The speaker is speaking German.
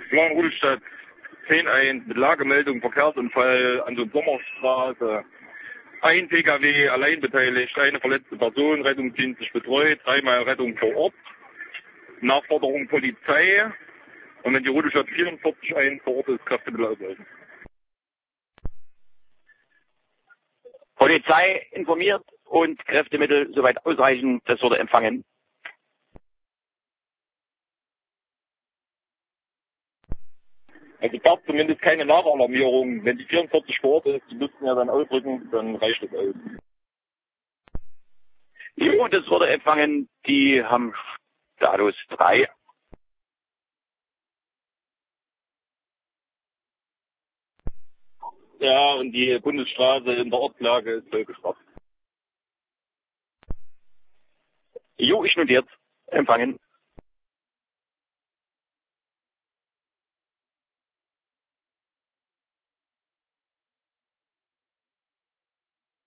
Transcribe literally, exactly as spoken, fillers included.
Ja, in Rudolstadt zehn eins mit Lagemeldung, Verkehrsunfall an der Sommerstraße. Ein P K W allein beteiligt, eine verletzte Person, rettungsdienstlich betreut, dreimal Rettung vor Ort, Nachforderung Polizei. Und wenn die Rudolstadt vierundvierzig eins vor Ort ist, Kräftemittel auslösen. Polizei informiert und Kräftemittel soweit ausreichend, das wurde empfangen. Also gab zumindest keine Nachalarmierung. Wenn die vierundvierzig vor Ort ist, die müssten ja dann ausrücken, dann reicht es aus. Jo, das wurde empfangen. Die haben Status drei. Ja, und die Bundesstraße in der Ortslage ist vollgeschraubt. Jo, ich notiert. Empfangen.